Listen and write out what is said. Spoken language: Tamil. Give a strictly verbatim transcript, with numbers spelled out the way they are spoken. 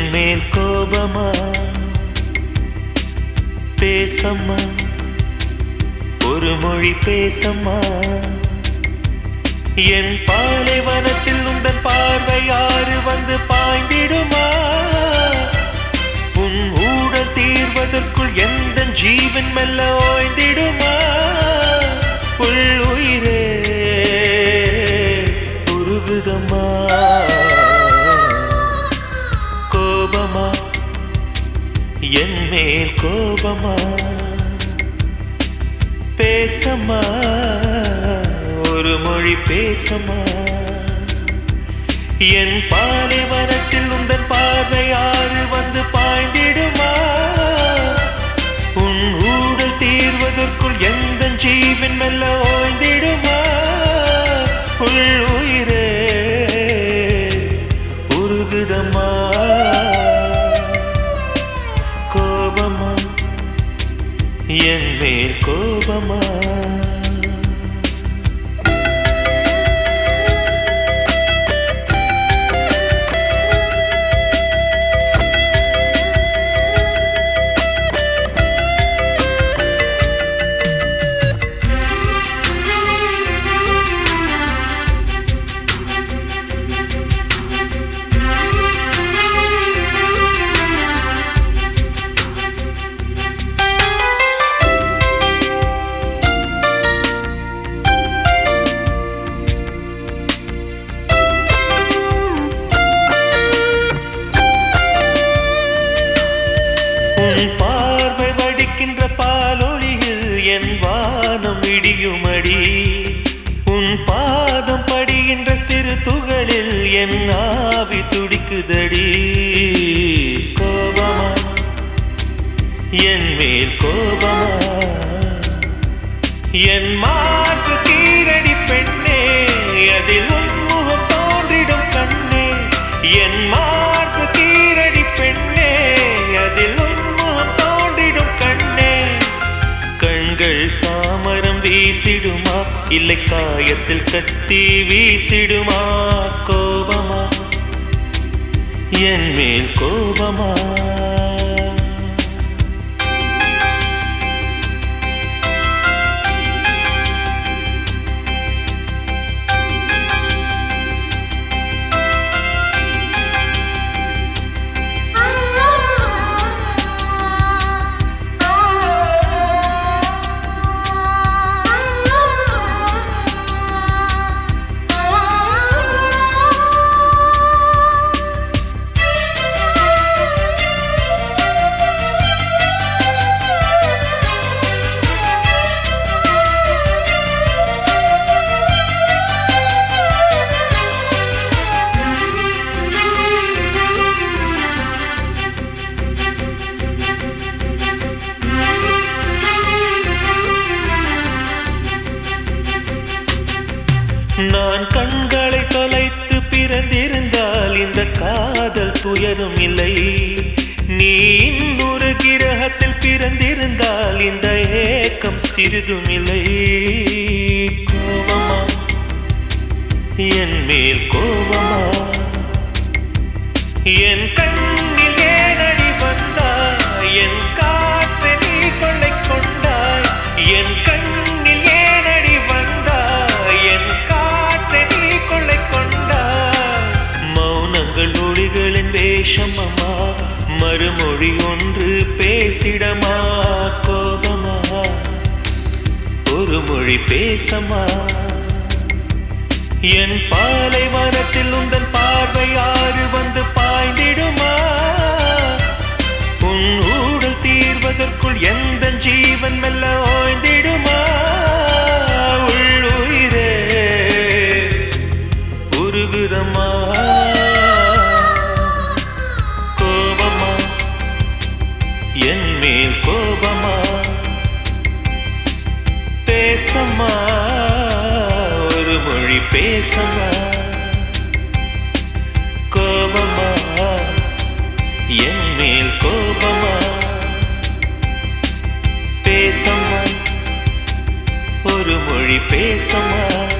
என் மேல் கோபமா? பேசம்மா, ஒரு மொழி பேசம்மா. என் பாலைவனத்தில் உந்தன் பார்வை ஆறு வந்து பாய்ந்திடுமா? உன் ஊடல் தீர்வதற்குள் எந்த ஜீவன் மெல்ல ஓய்ந்திடுமா? உள் உயிரே உருகுதம்மா. கோபமா, என் மேல் கோபமா? பேசம்மா, ஒரு மொழி பேசம்மா. என் பாலைவனத்தில் உந்தன் பார்வை ஆறு வந்து பாய்ந்திடுமா? உன் ஊடல் தீர்வதற்குள் எந்த ஜீவன் மெல்ல ஓய்ந்திடுமா? உள் உயிரே உருகுதம்மா. கோபமா, என் மேல் கோபமா? பார்வை வடிக்கின்ற பாலொளியில் என் வானம் இடியுமடி. உன் பாதம் படிகின்ற சிறு துகளில் என் ஆவி துடிக்குதடி. கோபமா, என் மேல் கோபமா? என் மார்பு கீரடி பெண்ணே, அதில் உன் முகம் தோன்றிடும் கண்ணே. என் மார்பு கீரடி பெண்ணே, அதில் சாமரம் வீசிடுமா? இல்லை காயத்தில் கத்தி வீசிடுமா? கோபமா, என் மேல் கோபமா? நான் கண்களை தொலைத்து பிறந்திருந்தால் இந்த காதல் துயரும் இல்லை. நீ இன்னொரு கிரகத்தில் பிறந்திருந்தால் இந்த ஏக்கம் சிறிதும் இல்லை. கோபமா, என் மேல் கோபமா? என் கண்ணில் ஏனடி வந்தாய்? என் காற்றை நீ கொள்ளை கொண்டாய். என் கண்ணில் ஏனடி வந்தாய்? என் ஒளிகளின் வேஷமம்மா, மறுமொழி ஒன்று பேசிடமா? கோபமா, ஒரு மொழி பேசமா? என் பாலைவனத்தில் உந்தன் பார்வை ஆறு வந்து பாய்ந்திடுமா? உன் ஊடல் தீர்வதற்குள் எந்த ஜீவன் மெல்ல ஓய்ந்திடுமா? உள் உயிரே உருகுதம்மா. என் மேல் கோபமா? பேசம்மா, ஒரு மொழி பேசம்மா? கோபமா, என் மேல் கோபமா? பேசம்மா, ஒரு மொழி பேசம்மா?